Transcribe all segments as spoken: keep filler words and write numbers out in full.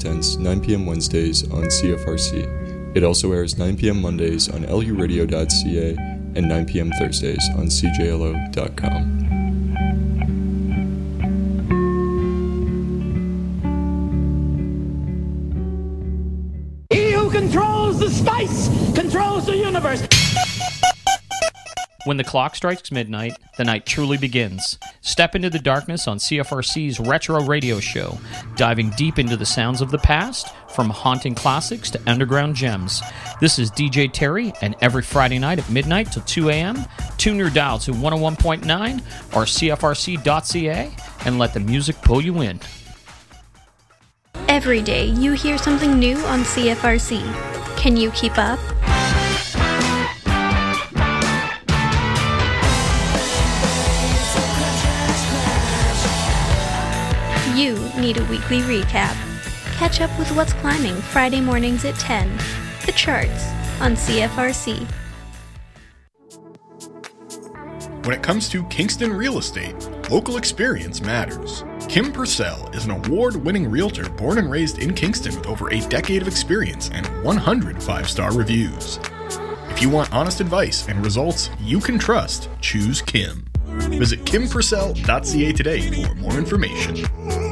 tense, nine p.m. Wednesdays on C F R C. It also airs nine p.m. Mondays on L U radio dot C A and nine p.m. Thursdays on C J L O dot com. He who controls the spice controls the universe. When the clock strikes midnight, the night truly begins. Step into the darkness on C F R C's Retro Radio Show, diving deep into the sounds of the past, from haunting classics to underground gems. This is D J Terry, and every Friday night at midnight till two a.m., tune your dial to one oh one point nine or C F R C dot C A and let the music pull you in. Every day you hear something new on C F R C. Can you keep up? You need a weekly recap. Catch up with what's climbing Friday mornings at ten. The charts on C F R C. When it comes to Kingston real estate, local experience matters. Kim Purcell is an award-winning realtor born and raised in Kingston with over a decade of experience and one hundred five-star reviews. If you want honest advice and results you can trust, choose Kim. Visit kim purcell dot c a today for more information.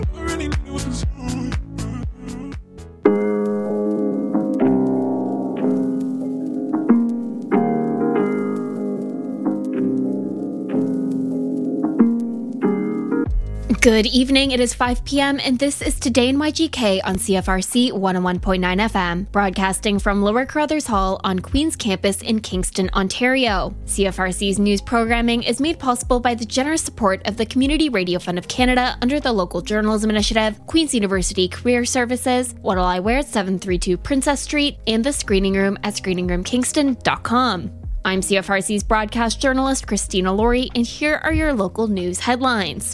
Good evening, it is five p.m. and this is Today in Y G K on C F R C one oh one point nine F M, broadcasting from Lower Carruthers Hall on Queen's Campus in Kingston, Ontario. C F R C's news programming is made possible by the generous support of the Community Radio Fund of Canada under the Local Journalism Initiative, Queen's University Career Services, What'll I Wear at seven thirty-two Princess Street, and the Screening Room at screening room kingston dot com. I'm C F R C's broadcast journalist Christina Laurie, and here are your local news headlines.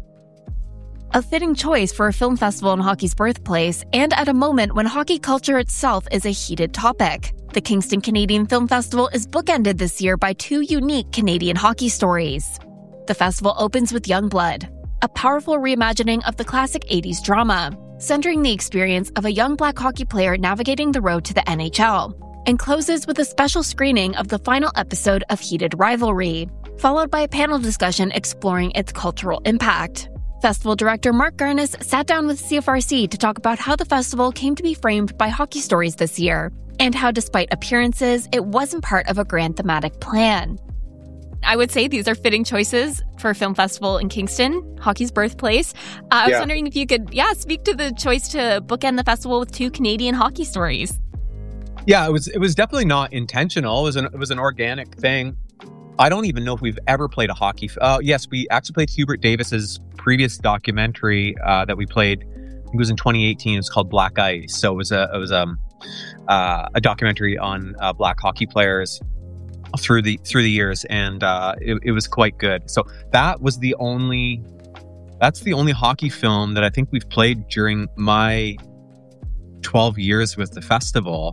A fitting choice for a film festival in hockey's birthplace, and at a moment when hockey culture itself is a heated topic. The Kingston Canadian Film Festival is bookended this year by two unique Canadian hockey stories. The festival opens with Youngblood, a powerful reimagining of the classic eighties drama, centering the experience of a young black hockey player navigating the road to the N H L, and closes with a special screening of the final episode of Heated Rivalry, followed by a panel discussion exploring its cultural impact. Festival director Mark Garnis sat down with C F R C to talk about how the festival came to be framed by hockey stories this year, and how despite appearances, it wasn't part of a grand thematic plan. I would say these are fitting choices for a film festival in Kingston, hockey's birthplace. Uh, I was yeah. wondering if you could, yeah, speak to the choice to bookend the festival with two Canadian hockey stories. Yeah, it was it was definitely not intentional. It was an it was an organic thing. I don't even know if we've ever played a hockey. F- uh, yes, we actually played Hubert Davis's previous documentary uh, that we played. I think it was in twenty eighteen. It's called Black Ice. So it was a it was um uh, a documentary on uh, black hockey players through the through the years, and uh, it, it was quite good. So that was the only that's the only hockey film that I think we've played during my twelve years with the festival,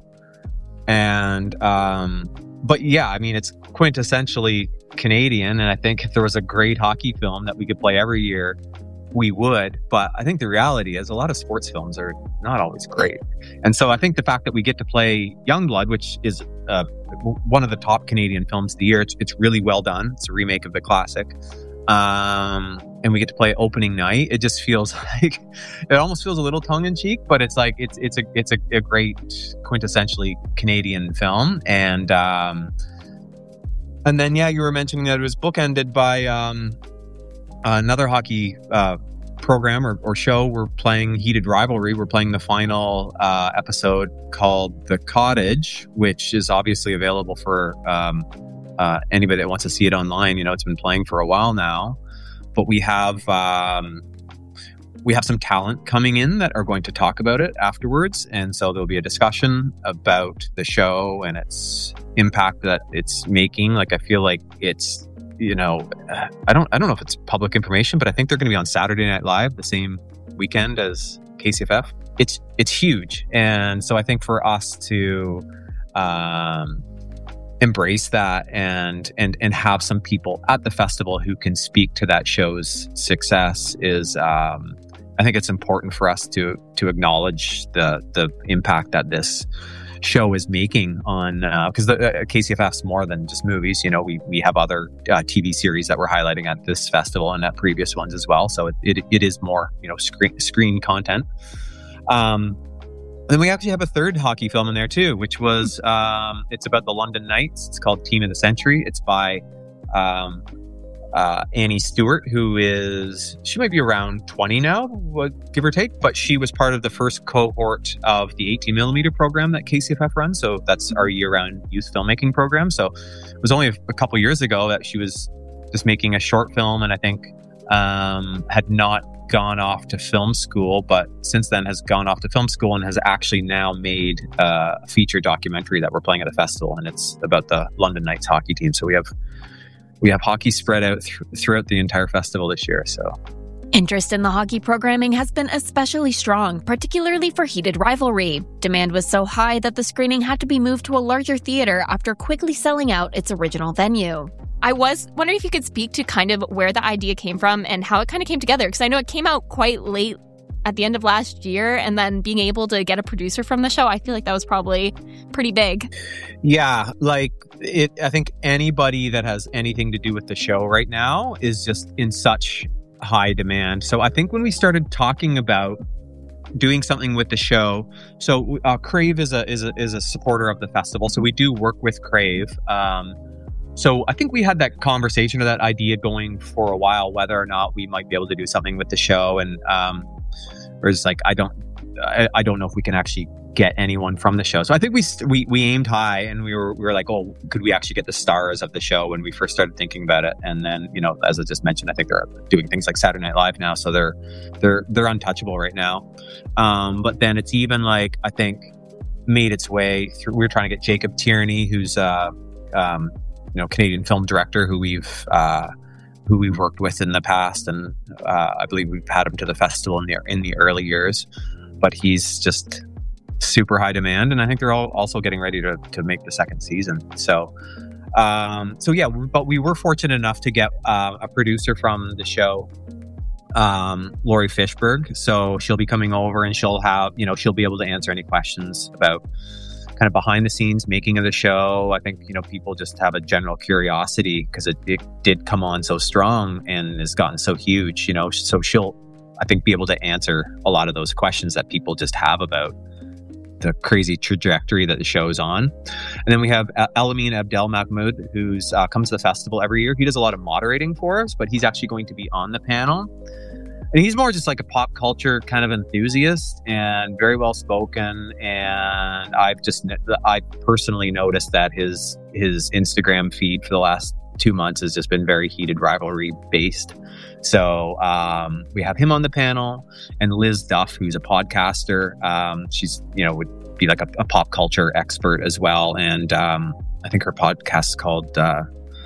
and um. But yeah, I mean, it's quintessentially Canadian, and I think if there was a great hockey film that we could play every year, we would. But I think the reality is a lot of sports films are not always great. And so I think the fact that we get to play Youngblood, which is uh, one of the top Canadian films of the year, it's, it's really well done. It's a remake of the classic. Um, and we get to play opening night. It just feels like, it almost feels a little tongue-in-cheek, but it's like, it's it's a it's a, a great quintessentially Canadian film. And um, and then, yeah, you were mentioning that it was bookended by um, another hockey uh, program or, or show. We're playing Heated Rivalry. We're playing the final uh, episode called The Cottage, which is obviously available for um, uh, anybody that wants to see it online. You know, it's been playing for a while now. But we have um, we have some talent coming in that are going to talk about it afterwards, and so there'll be a discussion about the show and its impact that it's making. Like, I feel like it's, you know, I don't I don't know if it's public information, but I think they're going to be on Saturday Night Live the same weekend as K C F F. It's it's huge, and so I think for us to um, embrace that and and and have some people at the festival who can speak to that show's success is um I think it's important for us to to acknowledge the the impact that this show is making on, because uh, the uh, K C F F's more than just movies. You know, we we have other uh, T V series that we're highlighting at this festival and at previous ones as well. So it it, it is more, you know, screen screen content. Um, then we actually have a third hockey film in there too, which was um, it's about the London Knights. It's called Team of the Century. It's by um, uh, Annie Stewart, who is, she might be around twenty now, give or take, but she was part of the first cohort of the eighteen millimeter program that K C F F runs. So that's our year-round youth filmmaking program. So it was only a, a couple years ago that she was just making a short film, and I think um, had not gone off to film school, but since then has gone off to film school and has actually now made uh, a feature documentary that we're playing at a festival, and it's about the London Knights hockey team. So we have we have hockey spread out th- throughout the entire festival this year. So interest in the hockey programming has been especially strong, particularly for Heated Rivalry. Demand was so high that the screening had to be moved to a larger theater after quickly selling out its original venue. I was wondering if you could speak to kind of where the idea came from and how it kind of came together, because I know it came out quite late at the end of last year, and then being able to get a producer from the show, I feel like that was probably pretty big. Yeah, like it. I think anybody that has anything to do with the show right now is just in such high demand. So I think when we started talking about doing something with the show, so uh, Crave is a is a is a supporter of the festival, so we do work with Crave. Um, So I think we had that conversation or that idea going for a while, whether or not we might be able to do something with the show. And um, or it's like, I don't, I, I don't know if we can actually get anyone from the show. So I think we we we aimed high, and we were we were like, oh, could we actually get the stars of the show when we first started thinking about it? And then, you know, as I just mentioned, I think they're doing things like Saturday Night Live now, so they're they're they're untouchable right now. Um, but then it's even like, I think made its way through. We were trying to get Jacob Tierney, who's uh um. you know, Canadian film director who we've uh, who we've worked with in the past, and uh, I believe we've had him to the festival in the in the early years. But he's just super high demand, and I think they're all also getting ready to to make the second season. So, um, so yeah, but we were fortunate enough to get uh, a producer from the show, um, Laurie Fishberg. So she'll be coming over, and she'll have you know she'll be able to answer any questions about kind of behind the scenes making of the show. I think, you know, people just have a general curiosity because it, it did come on so strong and has gotten so huge, you know, so she'll, I think, be able to answer a lot of those questions that people just have about the crazy trajectory that the show's on. And then we have Elamin Abdel Mahmoud, who's uh, comes to the festival every year. He does a lot of moderating for us, but he's actually going to be on the panel. And he's more just like a pop culture kind of enthusiast and very well spoken. And I've just, I personally noticed that his his Instagram feed for the last two months has just been very Heated Rivalry based. So um, we have him on the panel, and Liz Duff, who's a podcaster. Um, she's, you know, would be like a, a pop culture expert as well. And um, I think her podcast is called uh,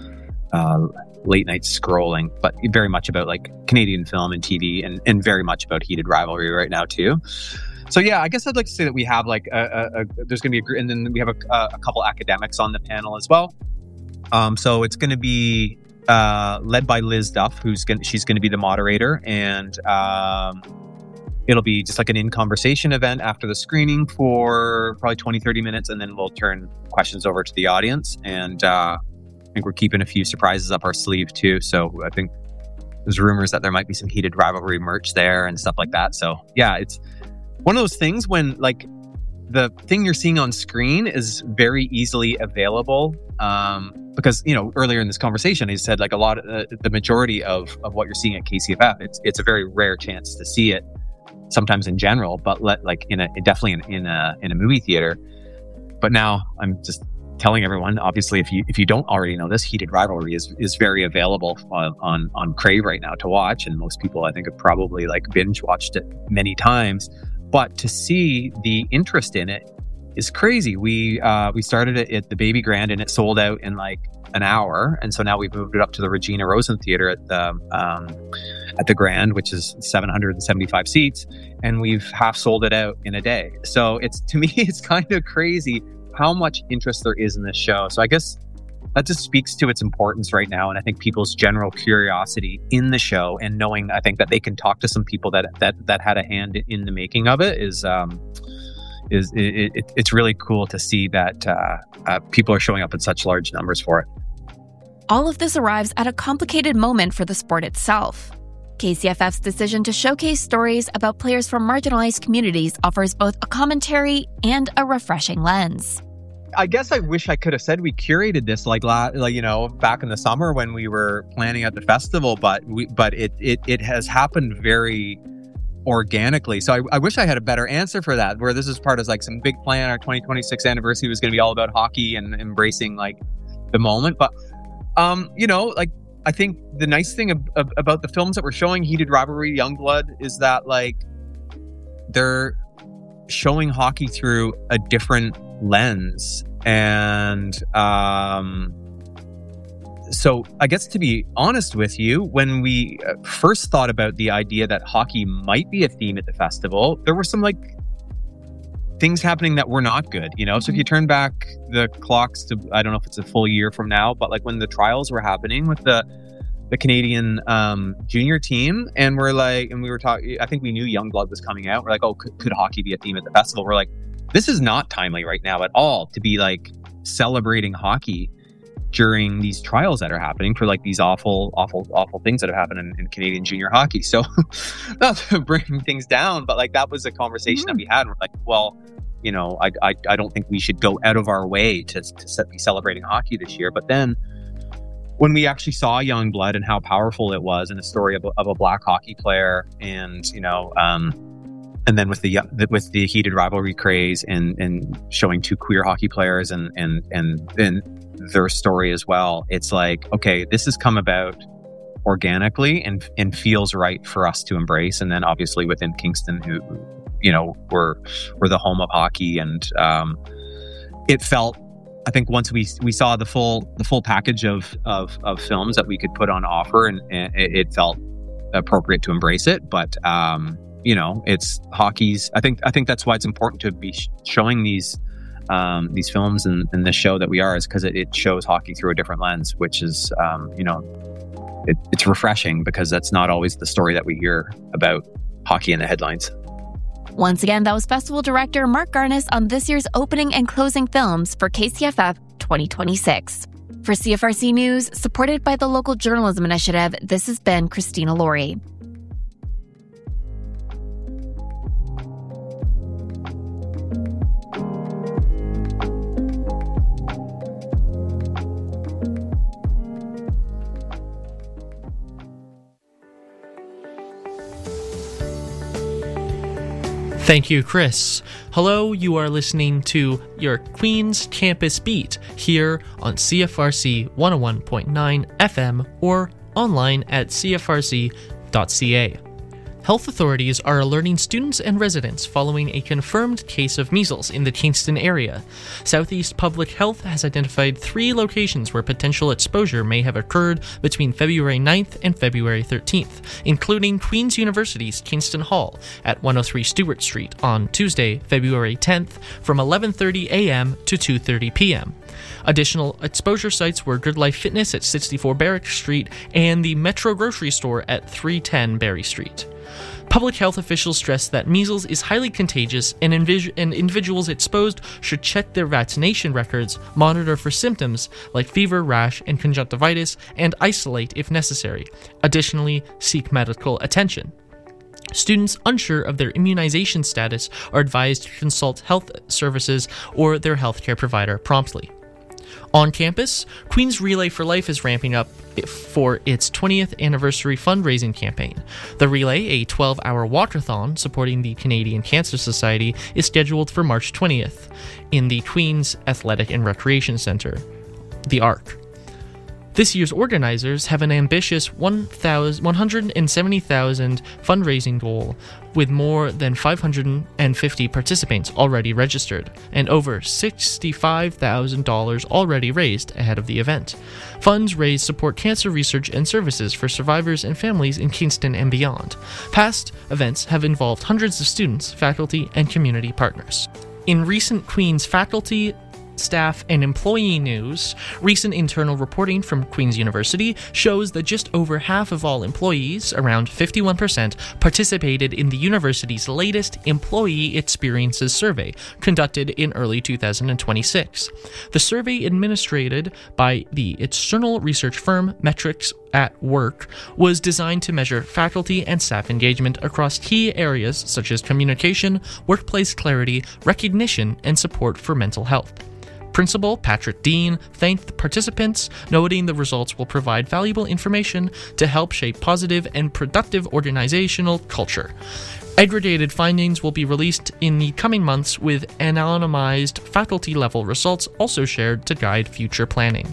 uh, Late Night Scrolling, but very much about like Canadian film and T V, and, and very much about Heated Rivalry right now too. So yeah, I guess I'd like to say that we have like a, a, a there's going to be a group, and then we have a, a couple academics on the panel as well. Um, so it's going to be uh, led by Liz Duff, who's going she's going to be the moderator, and um, it'll be just like an in-conversation event after the screening for probably twenty, thirty minutes, and then we'll turn questions over to the audience. And uh, I think we're keeping a few surprises up our sleeve too. So I think there's rumors that there might be some Heated Rivalry merch there and stuff like that. So yeah, it's one of those things when like the thing you're seeing on screen is very easily available. Um, because, you know, earlier in this conversation, I said like a lot of uh, the majority of, of what you're seeing at K C F F, it's, it's a very rare chance to see it sometimes in general, but let, like in a, definitely in, in a, in a movie theater. But now I'm just telling everyone, obviously, if you if you don't already know this, Heated Rivalry is is very available on, on on Crave right now to watch, and most people I think have probably like binge watched it many times. But to see the interest in it is crazy. We uh, we started it at the Baby Grand, and it sold out in like an hour, and so now we've moved it up to the Regina Rosen Theater at the um, at the Grand, which is seven hundred seventy-five seats, and we've half sold it out in a day. So it's to me, it's kind of crazy how much interest there is in this show. So I guess that just speaks to its importance right now. And I think people's general curiosity in the show and knowing, I think, that they can talk to some people that that that had a hand in the making of it is um, is it, it, it's really cool to see that uh, uh, people are showing up in such large numbers for it. All of this arrives at a complicated moment for the sport itself. K C F F's decision to showcase stories about players from marginalized communities offers both a commentary and a refreshing lens. I guess I wish I could have said we curated this like, like you know, back in the summer when we were planning at the festival, but we, but it, it, it has happened very organically. So I, I wish I had a better answer for that, where this is part of like some big plan. Our twenty twenty-six anniversary was going to be all about hockey and embracing like the moment. But, um, you know, like, I think the nice thing ab- ab- about the films that we're showing, Heated Rivalry, Youngblood, is that like they're showing hockey through a different lens. And um, so I guess, to be honest with you, when we first thought about the idea that hockey might be a theme at the festival, there were some like things happening that were not good, you know? So if you turn back the clocks to, I don't know if it's a full year from now, but like when the trials were happening with the the Canadian um, junior team, and we're like, and we were talking, I think we knew Youngblood was coming out. We're like, oh, could, could hockey be a theme at the festival? We're like, this is not timely right now at all to be like celebrating hockey during these trials that are happening for like these awful, awful, awful things that have happened in, in Canadian junior hockey. So not to bring things down, but like that was a conversation mm-hmm. that we had. And we're like, well, you know, I, I I don't think we should go out of our way to to be celebrating hockey this year. But then when we actually saw Youngblood and how powerful it was, and a story of a, of a black hockey player, and you know, um, and then with the with the Heated Rivalry craze, and and showing two queer hockey players, and and and then their story as well, it's like, okay, this has come about organically and and feels right for us to embrace. And then obviously within Kingston, who, you know, we're we're the home of hockey, and um, it felt, I think once we we saw the full the full package of of, of films that we could put on offer, and, and it, it felt appropriate to embrace it. But um, you know, it's hockey's. I think I think that's why it's important to be sh- showing these um, these films and, and this show that we are, is because it, it shows hockey through a different lens, which is um, you know, it, it's refreshing, because that's not always the story that we hear about hockey in the headlines. Once again, that was Festival Director Mark Garnis on this year's opening and closing films for K C F F twenty twenty-six. For C F R C News, supported by the Local Journalism Initiative, this has been Christina Laurie. Thank you, Chris. Hello, you are listening to your Queen's Campus Beat here on C F R C one oh one point nine F M or online at c f r c dot c a. Health authorities are alerting students and residents following a confirmed case of measles in the Kingston area. Southeast Public Health has identified three locations where potential exposure may have occurred between February ninth and February thirteenth, including Queen's University's Kingston Hall at one oh three Stewart Street on Tuesday, February tenth from eleven thirty a.m. to two thirty p.m. Additional exposure sites were Good Life Fitness at sixty-four Barrack Street and the Metro Grocery Store at three ten Barry Street. Public health officials stress that measles is highly contagious, and, invis- and individuals exposed should check their vaccination records, monitor for symptoms like fever, rash, and conjunctivitis, and isolate if necessary. Additionally, seek medical attention. Students unsure of their immunization status are advised to consult health services or their healthcare provider promptly. On campus, Queen's Relay for Life is ramping up for its twentieth anniversary fundraising campaign. The relay, a twelve-hour walkathon supporting the Canadian Cancer Society, is scheduled for March twentieth in the Queen's Athletic and Recreation Centre, the ARC. This year's organizers have an ambitious one hundred seventy thousand fundraising goal, with more than five hundred fifty participants already registered and over sixty-five thousand dollars already raised ahead of the event. Funds raised support cancer research and services for survivors and families in Kingston and beyond. Past events have involved hundreds of students, faculty, and community partners. In recent Queen's faculty staff, and employee news, recent internal reporting from Queen's University shows that just over half of all employees, around fifty-one percent, participated in the university's latest Employee Experiences Survey, conducted in early two thousand twenty-six. The survey, administered by the external research firm Metrics at Work, was designed to measure faculty and staff engagement across key areas such as communication, workplace clarity, recognition, and support for mental health. Principal Patrick Dean thanked the participants, noting the results will provide valuable information to help shape positive and productive organizational culture. Aggregated findings will be released in the coming months, with anonymized faculty-level results also shared to guide future planning.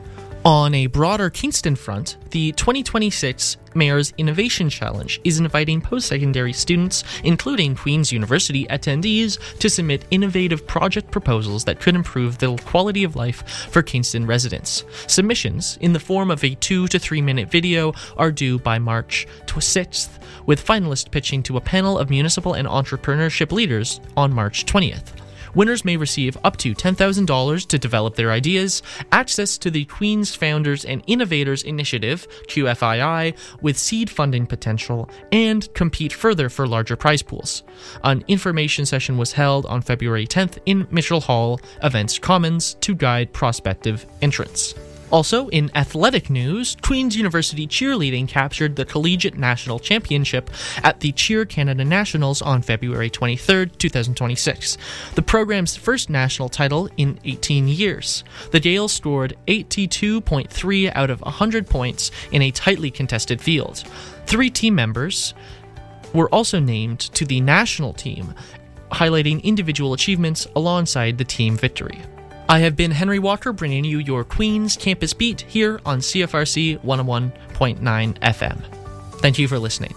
On a broader Kingston front, the twenty twenty-six Mayor's Innovation Challenge is inviting post-secondary students, including Queen's University attendees, to submit innovative project proposals that could improve the quality of life for Kingston residents. Submissions, in the form of a two to three minute video, are due by March sixth, with finalists pitching to a panel of municipal and entrepreneurship leaders on March twentieth. Winners may receive up to ten thousand dollars to develop their ideas, access to the Queen's Founders and Innovators Initiative, Q F I I, with seed funding potential, and compete further for larger prize pools. An information session was held on February tenth in Mitchell Hall, Events Commons, to guide prospective entrants. Also, in athletic news, Queen's University cheerleading captured the Collegiate National Championship at the Cheer Canada Nationals on February twenty-third, twenty twenty-six, the program's first national title in eighteen years. The Gales scored eighty-two point three out of one hundred points in a tightly contested field. Three team members were also named to the national team, highlighting individual achievements alongside the team victory. I have been Henry Walker, bringing you your Queen's Campus Beat here on C F R C one oh one point nine F M. Thank you for listening.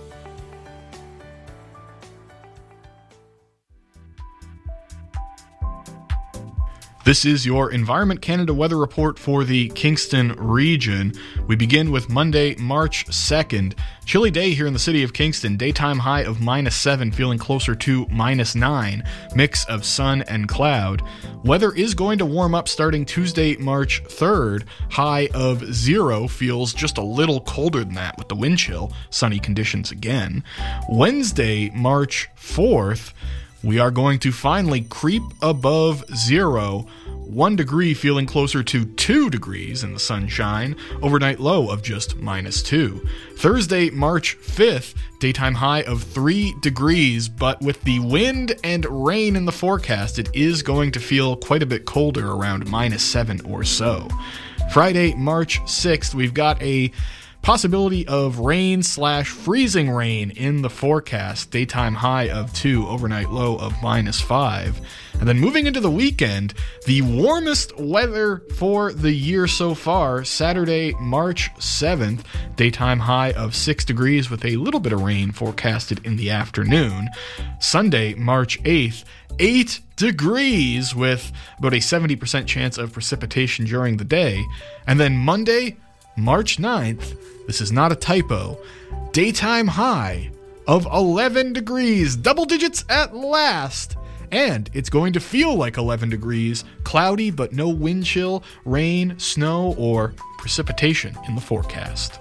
This is your Environment Canada weather report for the Kingston region. We begin with Monday, March second. Chilly day here in the city of Kingston. Daytime high of minus seven, feeling closer to minus nine. Mix of sun and cloud. Weather is going to warm up starting Tuesday, March third. High of zero, feels just a little colder than that with the wind chill. Sunny conditions again. Wednesday, March fourth. We are going to finally creep above zero. One degree, feeling closer to two degrees in the sunshine. Overnight low of just minus two. Thursday, March fifth, daytime high of three degrees, but with the wind and rain in the forecast, it is going to feel quite a bit colder, around minus seven or so. Friday, March sixth, we've got a possibility of rain slash freezing rain in the forecast. Daytime high of two, overnight low of minus five. And then moving into the weekend, the warmest weather for the year so far. Saturday, March seventh, daytime high of six degrees with a little bit of rain forecasted in the afternoon. Sunday, March eighth, eight degrees with about a seventy percent chance of precipitation during the day. And then Monday, March ninth, this is not a typo, daytime high of eleven degrees, double digits at last. And it's going to feel like eleven degrees, cloudy but no wind chill, rain, snow, or precipitation in the forecast.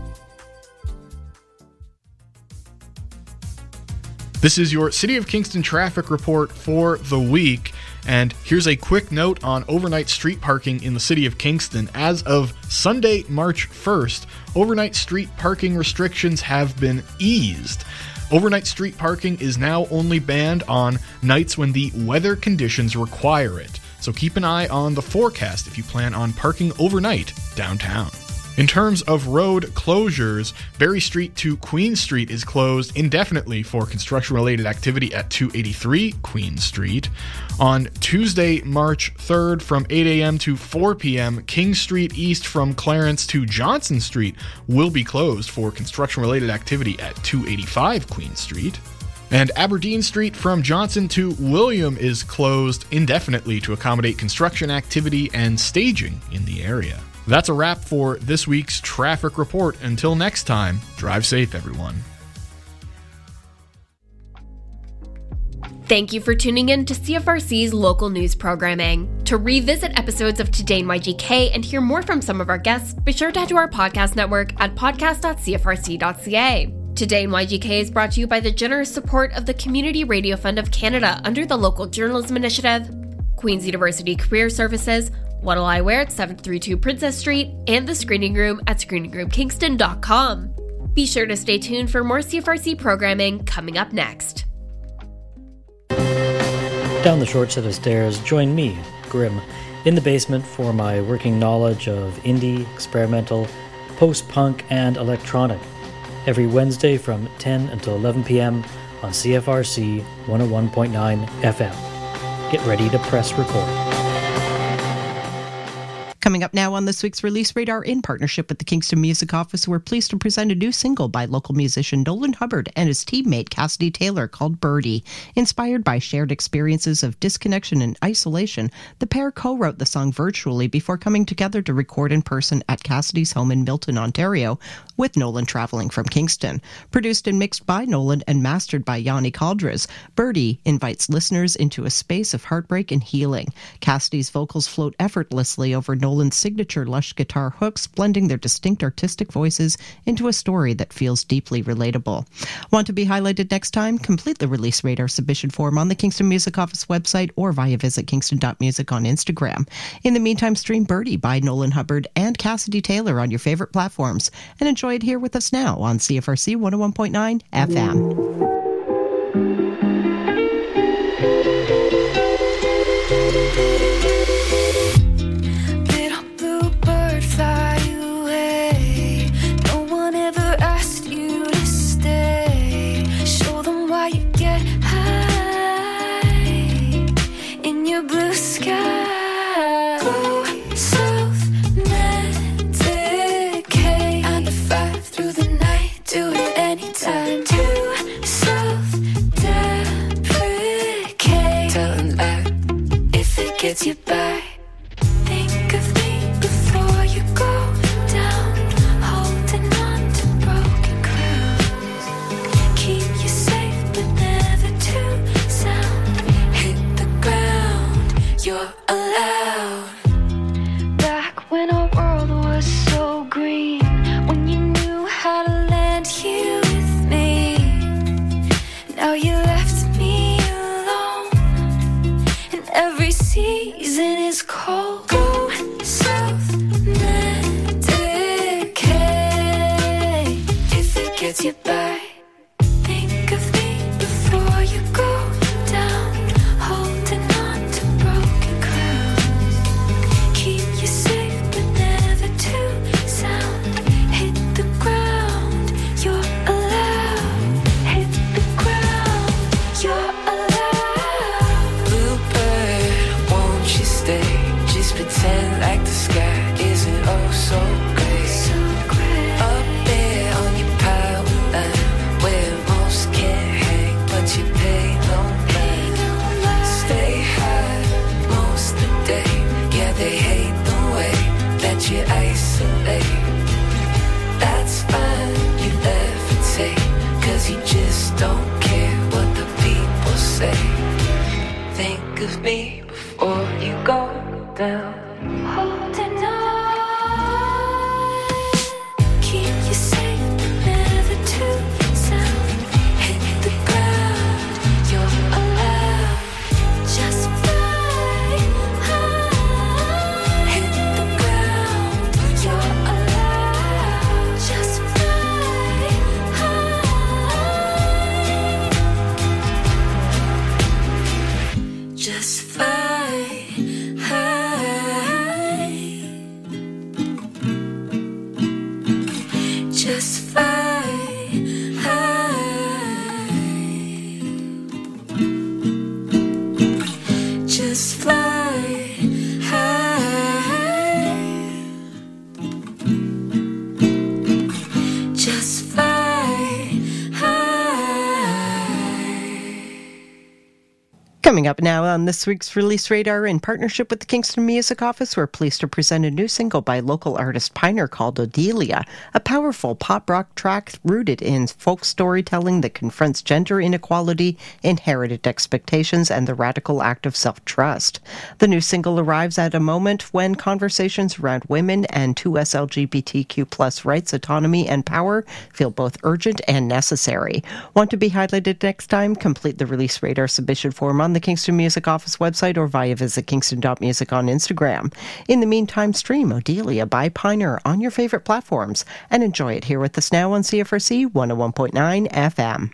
This is your City of Kingston traffic report for the week. And here's a quick note on overnight street parking in the City of Kingston. As of Sunday, March first, overnight street parking restrictions have been eased. Overnight street parking is now only banned on nights when the weather conditions require it. So keep an eye on the forecast if you plan on parking overnight downtown. In terms of road closures, Berry Street to Queen Street is closed indefinitely for construction-related activity at two eighty-three Queen Street. On Tuesday, March third, from eight a.m. to four p.m., King Street East from Clarence to Johnson Street will be closed for construction-related activity at two eighty-five Queen Street. And Aberdeen Street from Johnson to William is closed indefinitely to accommodate construction activity and staging in the area. That's a wrap for this week's traffic report. Until next time, drive safe, everyone. Thank you for tuning in to C F R C's local news programming. To revisit episodes of Today in Y G K and hear more from some of our guests, be sure to head to our podcast network at podcast dot c f r c dot c a. Today in Y G K is brought to you by the generous support of the Community Radio Fund of Canada under the Local Journalism Initiative, Queen's University Career Services, What'll I Wear at seven thirty-two Princess Street, and the Screening Room at screening room kingston dot com. Be sure to stay tuned for more C F R C programming coming up next. Down the short set of stairs, join me, Grim, in the basement for my working knowledge of indie, experimental, post-punk, and electronic. Every Wednesday from ten until eleven p.m. on C F R C one oh one point nine F M. Get ready to press record. Coming up now on this week's Release Radar, in partnership with the Kingston Music Office, we're pleased to present a new single by local musician Nolan Hubbard and his teammate Cassidy Taylor called Birdie. Inspired by shared experiences of disconnection and isolation, the pair co-wrote the song virtually before coming together to record in person at Cassidy's home in Milton, Ontario, with Nolan traveling from Kingston. Produced and mixed by Nolan and mastered by Yanni Caldres, Birdie invites listeners into a space of heartbreak and healing. Cassidy's vocals float effortlessly over Nolan's signature lush guitar hooks, blending their distinct artistic voices into a story that feels deeply relatable. Want to be highlighted next time? Complete the Release Radar submission form on the Kingston Music Office website or via visit kingston dot music on Instagram. In the meantime, stream Birdie by Nolan Hubbard and Cassidy Taylor on your favorite platforms and enjoy it here with us now on C F R C one oh one point nine F M. Gets you by. Think of me before you go down, holding on to broken crowns. Keep you safe but never too sound. Hit the ground, you're allowed. Back when our world was so green, when you knew how to land here with me. Now you left me alone, and every season is cold. Go south, Medicare. If it gets you by, think of me before you go down, holding on to broken crowns. Keep you safe but never too sound. Hit the ground, you're allowed. Hit the ground, you're allowed. Bluebird, won't you stay? Just pretend like the sky isn't oh so gray. So gray. Up there on your power line, where most can't hang, but you pay no mind. Stay high most of the day. Yeah, they hate the way that you isolate. That's fine, you levitate, cause you just don't care what the people say. Think of me before you go down, holding on. Keep you safe but never too sound. Hit the ground, you're allowed. Just fly high. Hit the ground, you're allowed. Just fly high. Just fly high. Just fly high. Just fly high. Just fly high. Coming up now on this week's Release Radar, in partnership with the Kingston Music Office, we're pleased to present a new single by local artist Piner called Odelia, a powerful pop rock track rooted in folk storytelling that confronts gender inequality, inherited expectations, and the radical act of self-trust. The new single arrives at a moment when conversations around women and two S L G B T Q plus rights, autonomy, and power feel both urgent and necessary. Want to be highlighted next time? Complete the Release Radar submission form on the Kingston Music Office website or via visit kingston dot music on Instagram. In the meantime, stream Odelia by Piner on your favorite platforms and enjoy it here with us now on C F R C one oh one point nine F M.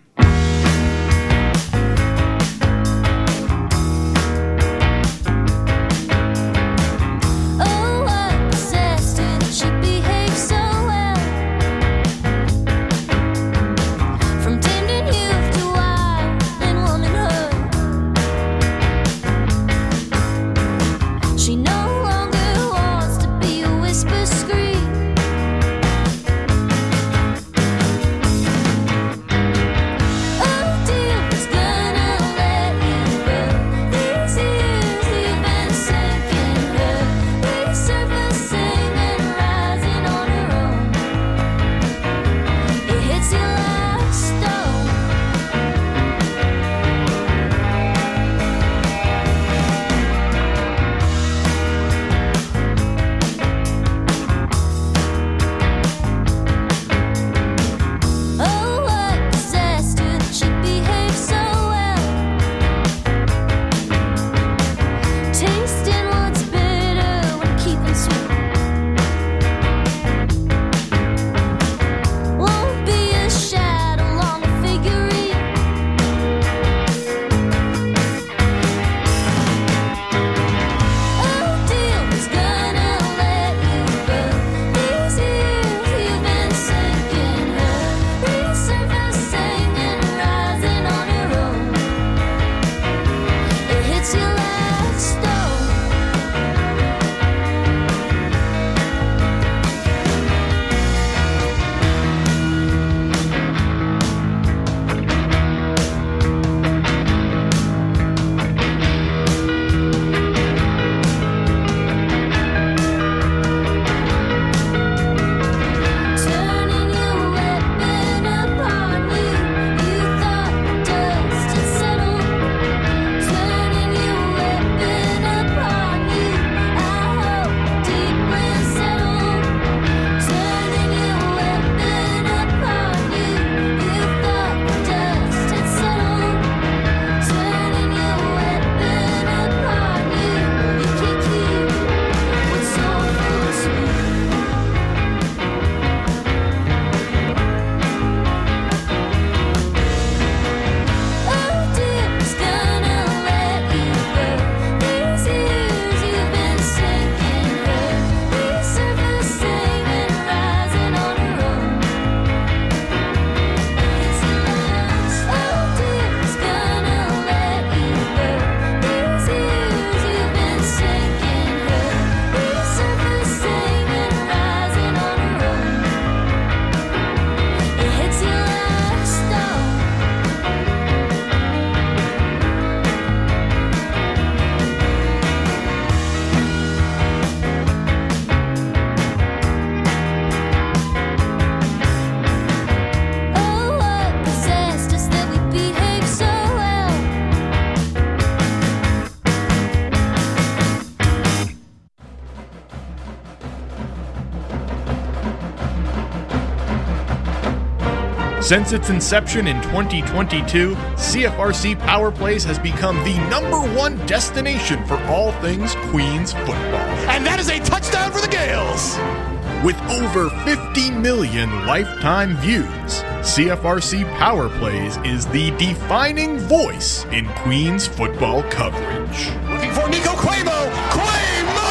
Since its inception in twenty twenty-two, C F R C Power Plays has become the number one destination for all things Queens football. And that is a touchdown for the Gales! With over fifty million lifetime views, C F R C Power Plays is the defining voice in Queens football coverage. Looking for Nico Cuomo! Cuomo!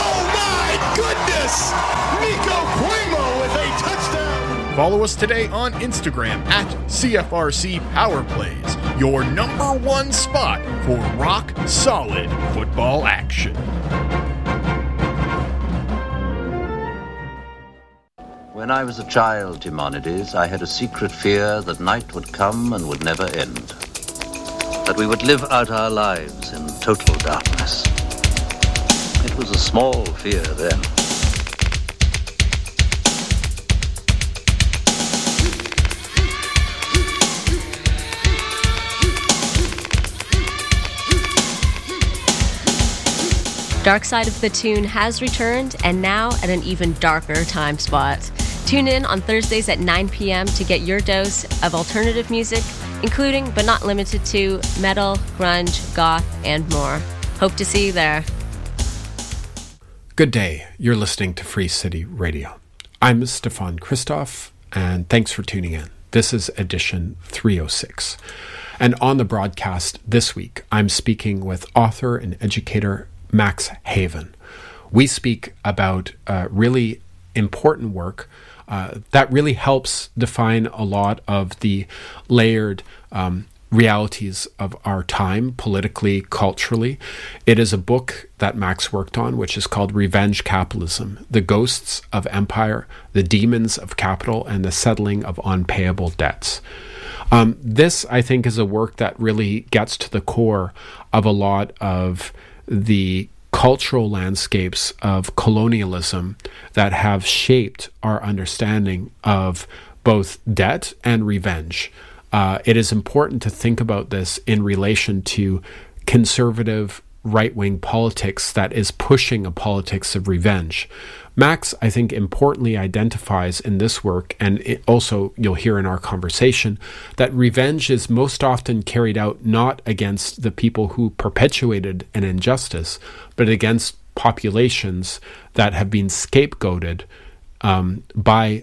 My goodness! Nico Cuomo with a touchdown! Follow us today on Instagram at C F R C Power Plays, your number one spot for rock-solid football action. When I was a child, Timonides, I had a secret fear that night would come and would never end. That we would live out our lives in total darkness. It was a small fear then. Dark Side of the Tune has returned, and now at an even darker time spot. Tune in on Thursdays at nine p.m. to get your dose of alternative music, including, but not limited to, metal, grunge, goth, and more. Hope to see you there. Good day. You're listening to Free City Radio. I'm Stefan Christoff, and thanks for tuning in. This is edition three oh six. And on the broadcast this week, I'm speaking with author and educator Max Haven. We speak about uh, really important work uh, that really helps define a lot of the layered um, realities of our time, politically, culturally. It is a book that Max worked on, which is called Revenge Capitalism: The Ghosts of Empire, the Demons of Capital, and the Settling of Unpayable Debts. Um, this, I think, is a work that really gets to the core of a lot of the cultural landscapes of colonialism that have shaped our understanding of both debt and revenge. Uh, it is important to think about this in relation to conservative right-wing politics that is pushing a politics of revenge. Max, I think, importantly identifies in this work, and it also you'll hear in our conversation, that revenge is most often carried out not against the people who perpetuated an injustice, but against populations that have been scapegoated um, by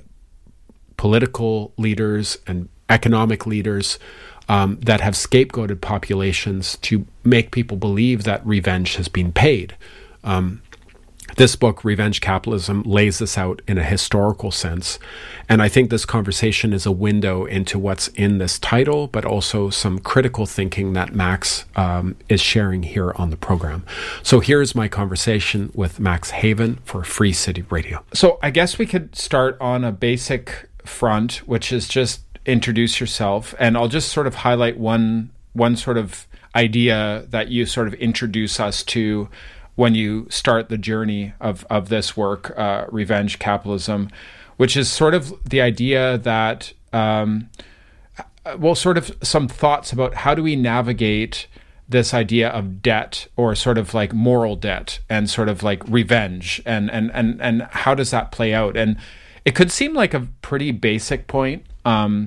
political leaders and economic leaders um, that have scapegoated populations to make people believe that revenge has been paid. Um, This book, Revenge Capitalism, lays this out in a historical sense. And I think this conversation is a window into what's in this title, but also some critical thinking that Max um, is sharing here on the program. So here's my conversation with Max Haven for Free City Radio. So I guess we could start on a basic front, which is just introduce yourself. And I'll just sort of highlight one one sort of idea that you sort of introduce us to when you start the journey of, of this work, uh, Revenge Capitalism, which is sort of the idea that, um, well, sort of some thoughts about how do we navigate this idea of debt, or sort of like moral debt, and sort of like revenge, and, and, and, and how does that play out? And it could seem like a pretty basic point, um,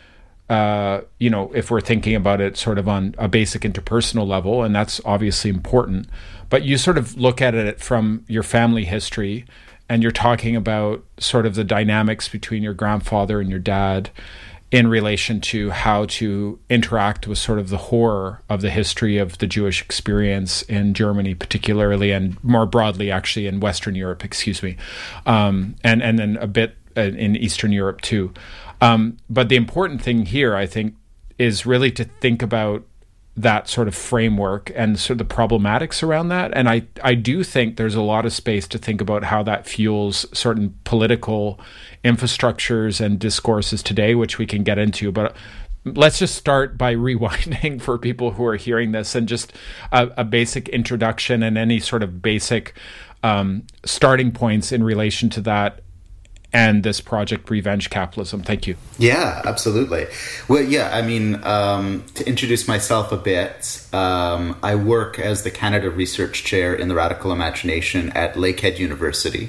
uh, you know, if we're thinking about it sort of on a basic interpersonal level, and that's obviously important. But you sort of look at it from your family history, and you're talking about sort of the dynamics between your grandfather and your dad in relation to how to interact with sort of the horror of the history of the Jewish experience in Germany particularly, and more broadly actually in Western Europe, excuse me, um, and, and then a bit in Eastern Europe too. Um, but the important thing here, I think, is really to think about that sort of framework and sort of the problematics around that. And I, I do think there's a lot of space to think about how that fuels certain political infrastructures and discourses today, which we can get into. But let's just start by rewinding for people who are hearing this, and just a, a basic introduction and any sort of basic um, starting points in relation to that and this project, Revenge Capitalism. Thank you. Yeah, absolutely. Well, yeah, I mean, um, to introduce myself a bit, um, I work as the Canada Research Chair in the Radical Imagination at Lakehead University.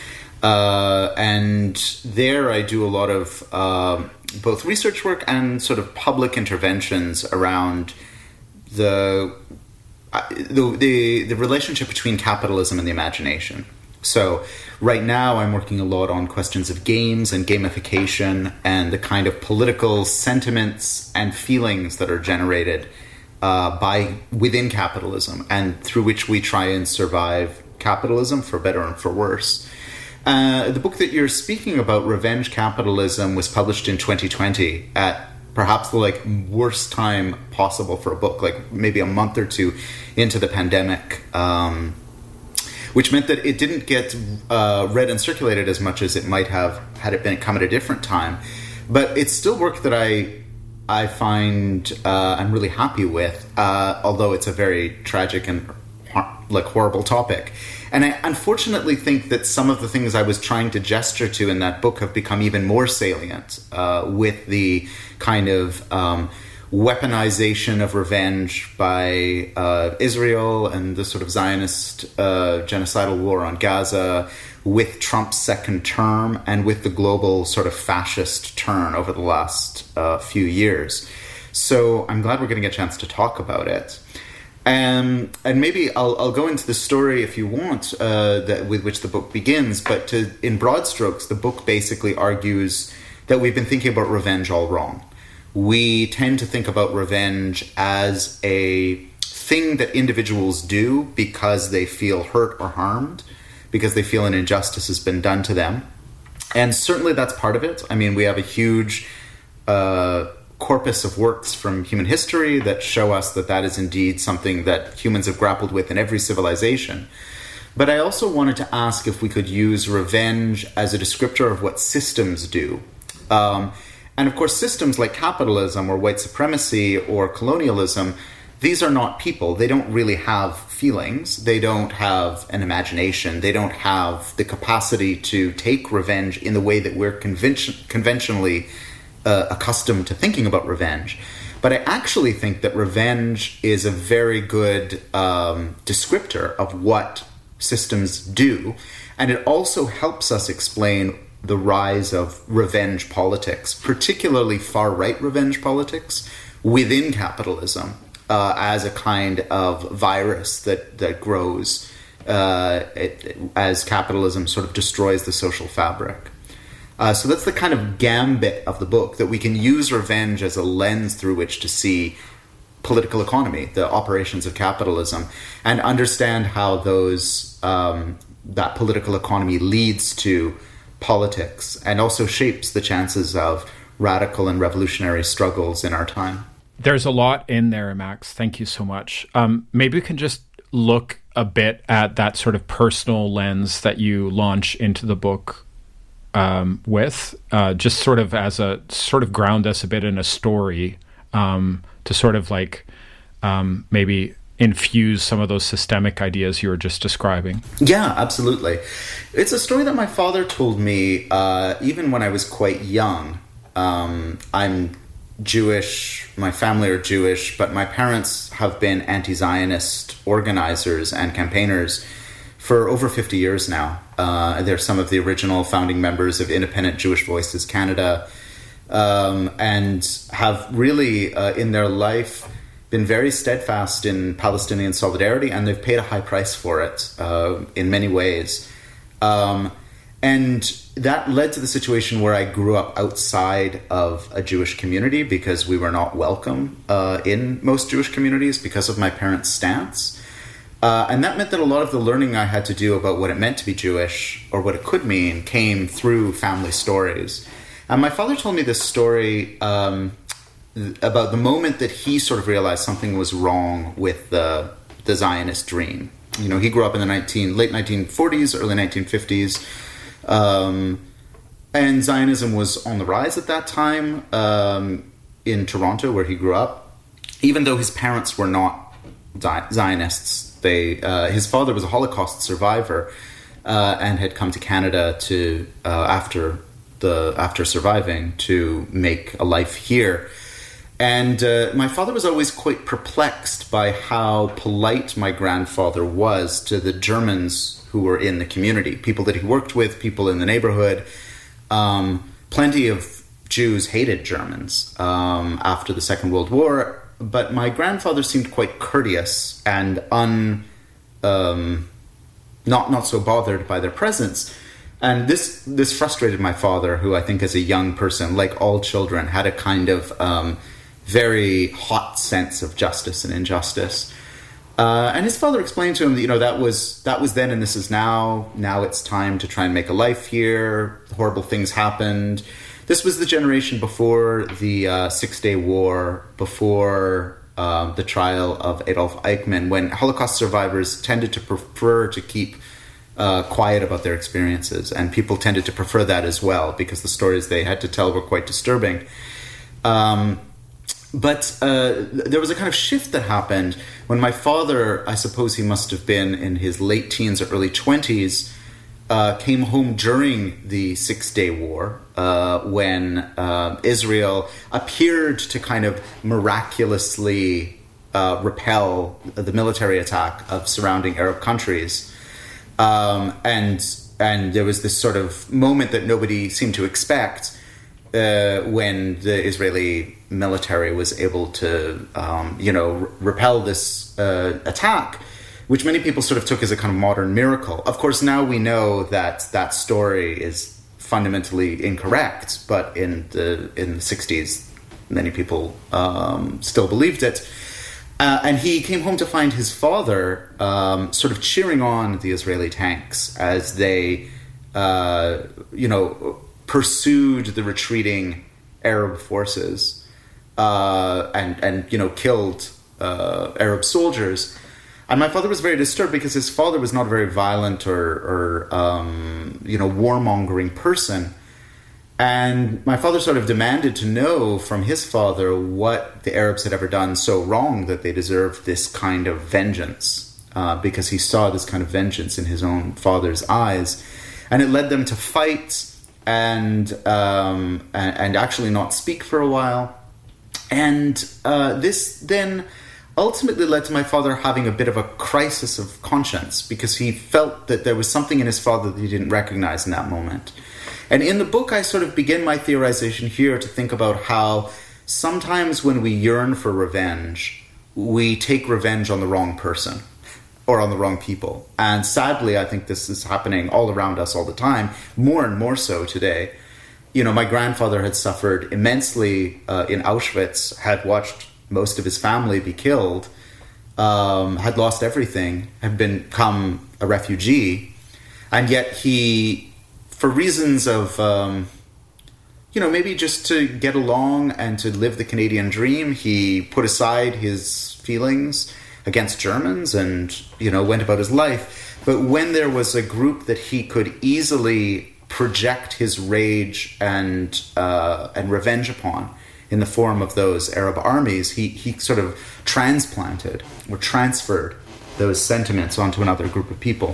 Uh, and there I do a lot of uh, both research work and sort of public interventions around the, uh, the, the, the relationship between capitalism and the imagination. So right now I'm working a lot on questions of games and gamification and the kind of political sentiments and feelings that are generated uh, by within capitalism, and through which we try and survive capitalism, for better and for worse. Uh, the book that you're speaking about, Revenge Capitalism, was published in twenty twenty at perhaps the like worst time possible for a book, like maybe a month or two into the pandemic. Um, which meant that it didn't get uh, read and circulated as much as it might have had it been come at a different time. But it's still work that I I find uh, I'm really happy with, uh, although it's a very tragic and like horrible topic. And I unfortunately think that some of the things I was trying to gesture to in that book have become even more salient uh, with the kind of um, weaponization of revenge by uh, Israel and the sort of Zionist uh, genocidal war on Gaza, with Trump's second term, and with the global sort of fascist turn over the last uh, few years. So I'm glad we're getting a chance to talk about it. Um, and maybe I'll, I'll go into the story if you want, uh, that, with which the book begins. But to, in broad strokes, the book basically argues that we've been thinking about revenge all wrong. We tend to think about revenge as a thing that individuals do because they feel hurt or harmed, because they feel an injustice has been done to them. And certainly that's part of it. I mean, we have a huge uh, corpus of works from human history that show us that that is indeed something that humans have grappled with in every civilization. But I also wanted to ask if we could use revenge as a descriptor of what systems do. Um, and of course, systems like capitalism or white supremacy or colonialism, these are not people. They don't really have feelings. They don't have an imagination. They don't have the capacity to take revenge in the way that we're convention- conventionally uh, accustomed to thinking about revenge. But I actually think that revenge is a very good um, descriptor of what systems do. And it also helps us explain the rise of revenge politics, particularly far-right revenge politics within capitalism, uh, as a kind of virus that, that grows uh, it, as capitalism sort of destroys the social fabric. Uh, so that's the kind of gambit of the book, that we can use revenge as a lens through which to see political economy, the operations of capitalism, and understand how those um, that political economy leads to politics and also shapes the chances of radical and revolutionary struggles in our time. There's a lot in there, Max. Thank you so much. Um, maybe we can just look a bit at that sort of personal lens that you launch into the book um, with, uh, just sort of as a sort of ground us a bit in a story um, to sort of like um, maybe infuse some of those systemic ideas you were just describing. Yeah, absolutely. It's a story that my father told me uh, even when I was quite young. Um, I'm Jewish, my family are Jewish, but my parents have been anti-Zionist organizers and campaigners for over fifty years now. Uh, they're some of the original founding members of Independent Jewish Voices Canada, um, and have really, uh, in their life, been very steadfast in Palestinian solidarity, and they've paid a high price for it uh, in many ways. Um, and that led to the situation where I grew up outside of a Jewish community because we were not welcome uh, in most Jewish communities because of my parents' stance. Uh, and that meant that a lot of the learning I had to do about what it meant to be Jewish, or what it could mean, came through family stories. And my father told me this story um, about the moment that he sort of realized something was wrong with the the Zionist dream. You know, he grew up in the nineteen late nineteen forties, early nineteen fifties, um, and Zionism was on the rise at that time um, in Toronto, where he grew up. Even though his parents were not Zionists, they uh, his father was a Holocaust survivor uh, and had come to Canada to uh, after the after surviving to make a life here. And uh, my father was always quite perplexed by how polite my grandfather was to the Germans who were in the community, people that he worked with, people in the neighborhood. Um, plenty of Jews hated Germans um, after the Second World War, but my grandfather seemed quite courteous and un, um, not not so bothered by their presence. And this this frustrated my father, who I think as a young person, like all children, had a kind of um, very hot sense of justice and injustice. Uh, and his father explained to him that, you know, that was that was then and this is now. Now it's time to try and make a life here. Horrible things happened. This was the generation before the uh, Six-Day War, before uh, the trial of Adolf Eichmann, when Holocaust survivors tended to prefer to keep uh, quiet about their experiences. And people tended to prefer that as well, because the stories they had to tell were quite disturbing. Um but uh, there was a kind of shift that happened when my father, I suppose he must have been in his late teens or early twenties, uh, came home during the Six-Day War, uh, when uh, Israel appeared to kind of miraculously uh, repel the military attack of surrounding Arab countries. Um, and and there was this sort of moment that nobody seemed to expect, Uh, when the Israeli military was able to, um, you know, r- repel this uh, attack, which many people sort of took as a kind of modern miracle. Of course, now we know that that story is fundamentally incorrect, but in the in the sixties, many people um, still believed it. Uh, and he came home to find his father um, sort of cheering on the Israeli tanks as they, uh, you know, pursued the retreating Arab forces uh, and, and, you know, killed uh, Arab soldiers. And my father was very disturbed because his father was not a very violent or, or um, you know, warmongering person. And my father sort of demanded to know from his father what the Arabs had ever done so wrong that they deserved this kind of vengeance, uh, because he saw this kind of vengeance in his own father's eyes. And it led them to fight and um, and, and actually not speak for a while. And uh, this then ultimately led to my father having a bit of a crisis of conscience, because he felt that there was something in his father that he didn't recognize in that moment. And in the book, I sort of begin my theorization here to think about how sometimes when we yearn for revenge, we take revenge on the wrong person or on the wrong people. And sadly, I think this is happening all around us all the time, more and more so today. You know, my grandfather had suffered immensely uh, in Auschwitz, had watched most of his family be killed, um, had lost everything, had become a refugee, and yet he, for reasons of, um, you know, maybe just to get along and to live the Canadian dream, he put aside his feelings against Germans and, you know, went about his life. But when there was a group that he could easily project his rage and uh, and revenge upon in the form of those Arab armies, he, he sort of transplanted or transferred those sentiments onto another group of people.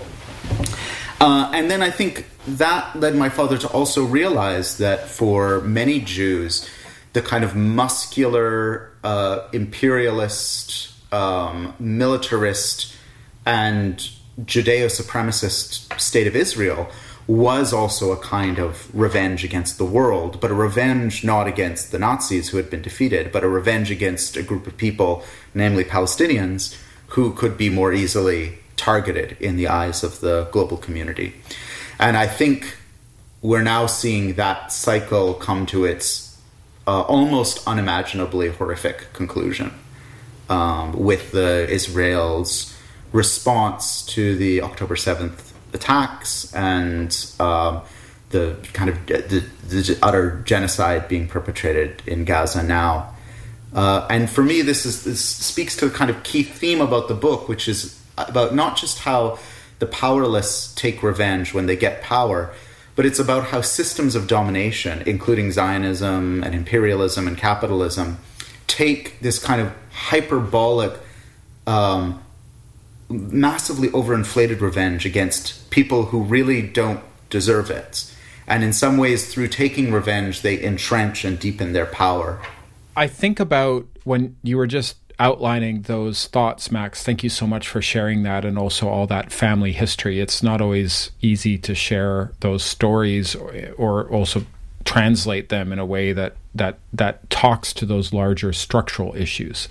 Uh, and then I think that led my father to also realize that for many Jews, the kind of muscular, uh, imperialist, Um, militarist and Judeo-supremacist state of Israel was also a kind of revenge against the world, but a revenge not against the Nazis who had been defeated, but a revenge against a group of people, namely Palestinians, who could be more easily targeted in the eyes of the global community. And I think we're now seeing that cycle come to its uh, almost unimaginably horrific conclusion. Um, with the Israel's response to the October seventh attacks and um, the kind of the, the utter genocide being perpetrated in Gaza now. Uh, and for me, this is this speaks to a kind of key theme about the book, which is about not just how the powerless take revenge when they get power, but it's about how systems of domination, including Zionism and imperialism and capitalism, take this kind of hyperbolic, um, massively overinflated revenge against people who really don't deserve it. And in some ways, through taking revenge, they entrench and deepen their power. I think about when you were just outlining those thoughts, Max, thank you so much for sharing that, and also all that family history. It's not always easy to share those stories or, or also translate them in a way that that that talks to those larger structural issues.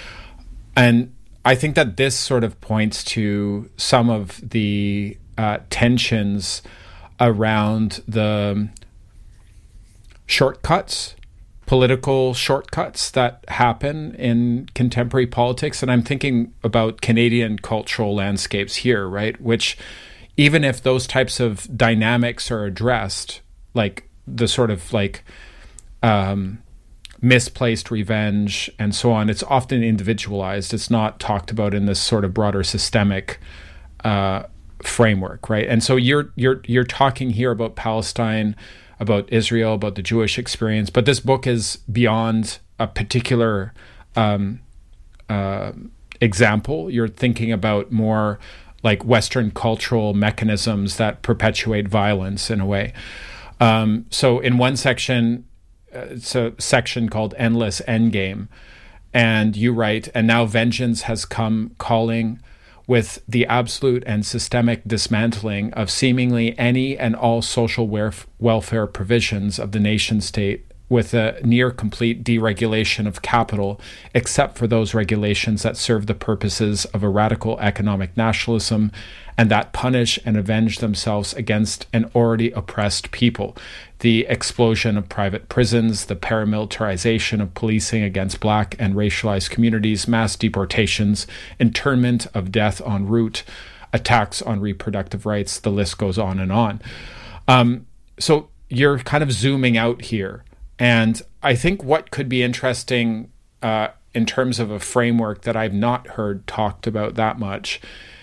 And I think that this sort of points to some of the uh, tensions around the shortcuts, political shortcuts that happen in contemporary politics. And I'm thinking about Canadian cultural landscapes here, right? Which, even if those types of dynamics are addressed, like the sort of like um, misplaced revenge and so on, it's often individualized. It's not talked about in this sort of broader systemic uh, framework, right? And so you're you're you're talking here about Palestine, about Israel, about the Jewish experience, but this book is beyond a particular um, uh, example? You're thinking about more like Western cultural mechanisms that perpetuate violence in a way. Um, so in one section, uh, it's a section called Endless Endgame, and you write, and now vengeance has come calling with the absolute and systemic dismantling of seemingly any and all social werf- welfare provisions of the nation state, with a near complete deregulation of capital, except for those regulations that serve the purposes of a radical economic nationalism and that punish and avenge themselves against an already oppressed people. The explosion of private prisons, the paramilitarization of policing against black and racialized communities, mass deportations, internment of death en route, attacks on reproductive rights, the list goes on and on. Um, so you're kind of zooming out here. And I think what could be interesting uh, in terms of a framework that I've not heard talked about that much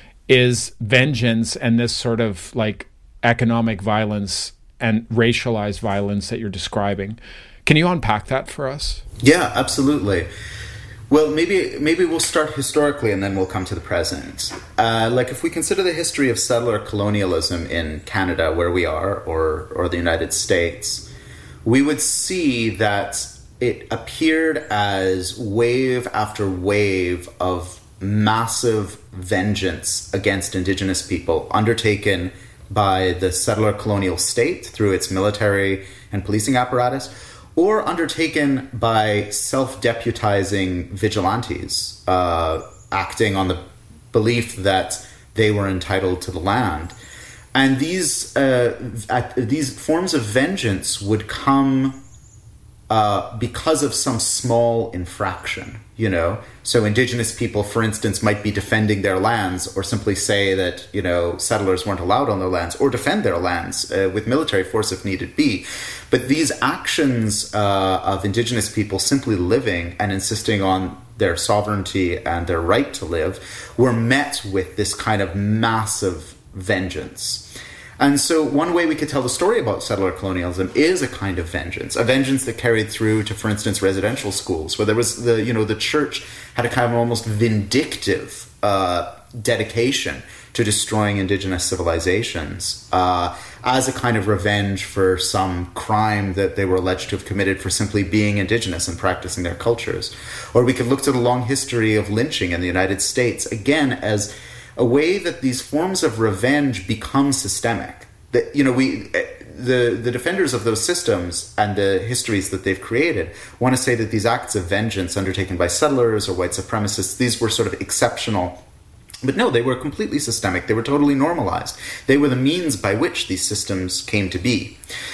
is vengeance and this sort of like economic violence and racialized violence that you're describing. Can you unpack that for us? Yeah, absolutely. Well, maybe maybe we'll start historically and then we'll come to the present. Uh, like if we consider the history of settler colonialism in Canada, where we are, or or the United States, we would see that it appeared as wave after wave of massive vengeance against Indigenous people undertaken by the settler colonial state through its military and policing apparatus, or undertaken by self-deputizing vigilantes uh, acting on the belief that they were entitled to the land. And these uh, at, these forms of vengeance would come uh, because of some small infraction, you know. So Indigenous people, for instance, might be defending their lands, or simply say that, you know, settlers weren't allowed on their lands, or defend their lands uh, with military force if needed be. But these actions uh, of Indigenous people simply living and insisting on their sovereignty and their right to live were met with this kind of massive vengeance. And so one way we could tell the story about settler colonialism is a kind of vengeance, a vengeance that carried through to, for instance, residential schools, where there was the, you know, the church had a kind of almost vindictive uh, dedication to destroying Indigenous civilizations uh, as a kind of revenge for some crime that they were alleged to have committed for simply being Indigenous and practicing their cultures. Or we could look to the long history of lynching in the United States, again, as a way that these forms of revenge become systemic. That, you know, we, the the defenders of those systems and the histories that they've created want to say that these acts of vengeance undertaken by settlers or white supremacists, these were sort of exceptional. But no, they were completely systemic. They were totally normalized. They were the means by which these systems came to be.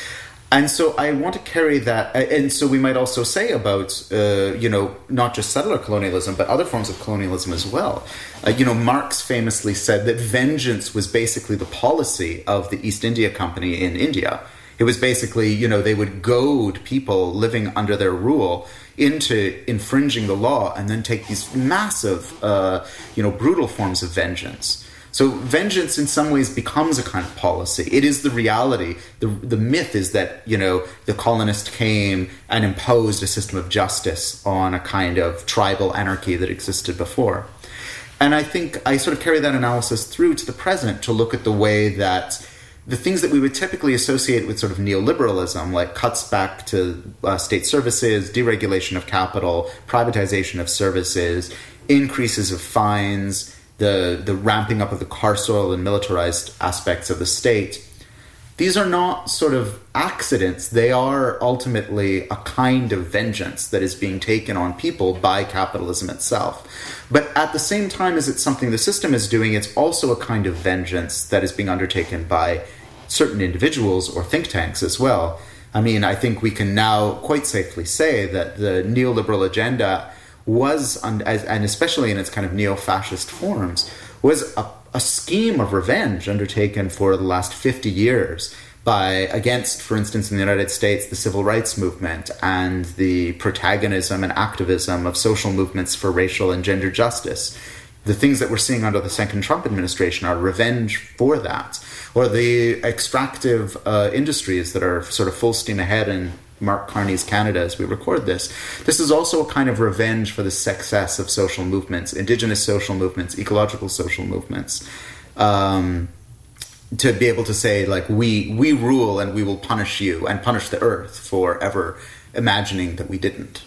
And so I want to carry that, and so we might also say about, uh, you know, not just settler colonialism, but other forms of colonialism as well. Uh, you know, Marx famously said that vengeance was basically the policy of the East India Company in India. It was basically, you know, they would goad people living under their rule into infringing the law and then take these massive, uh, you know, brutal forms of vengeance. So vengeance in some ways becomes a kind of policy. It is the reality. The the myth is that, you know, the colonist came and imposed a system of justice on a kind of tribal anarchy that existed before. And I think I sort of carry that analysis through to the present to look at the way that the things that we would typically associate with sort of neoliberalism, like cuts back to uh, state services, deregulation of capital, privatization of services, increases of fines, the the ramping up of the carceral and militarized aspects of the state, these are not sort of accidents. They are ultimately a kind of vengeance that is being taken on people by capitalism itself. But at the same time as it's something the system is doing, it's also a kind of vengeance that is being undertaken by certain individuals or think tanks as well. I mean, I think we can now quite safely say that the neoliberal agenda was, and especially in its kind of neo-fascist forms, was a, a scheme of revenge undertaken for the last fifty years by, against, for instance, in the United States, the civil rights movement and the protagonism and activism of social movements for racial and gender justice. The things that we're seeing under the second Trump administration are revenge for that. Or the extractive uh, industries that are sort of full steam ahead in Mark Carney's Canada as we record this. This is also a kind of revenge for the success of social movements, Indigenous social movements, ecological social movements. Um, to be able to say, like, we we rule and we will punish you and punish the earth for ever imagining that we didn't.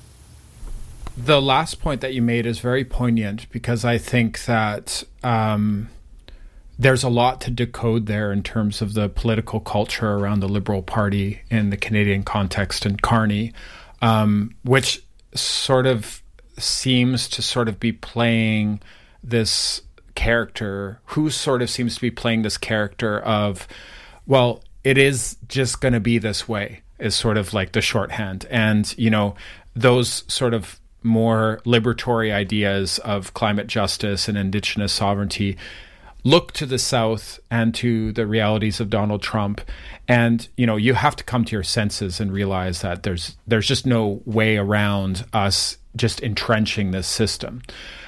The last point that you made is very poignant, because I think that um, there's a lot to decode there in terms of the political culture around the Liberal Party in the Canadian context and Carney, um, which sort of seems to sort of be playing this character, who sort of seems to be playing this character of, well, it is just going to be this way, is sort of like the shorthand. And, you know, those sort of more liberatory ideas of climate justice and Indigenous sovereignty look to the South and to the realities of Donald Trump. And, you know, you have to come to your senses and realize that there's there's just no way around us just entrenching this system.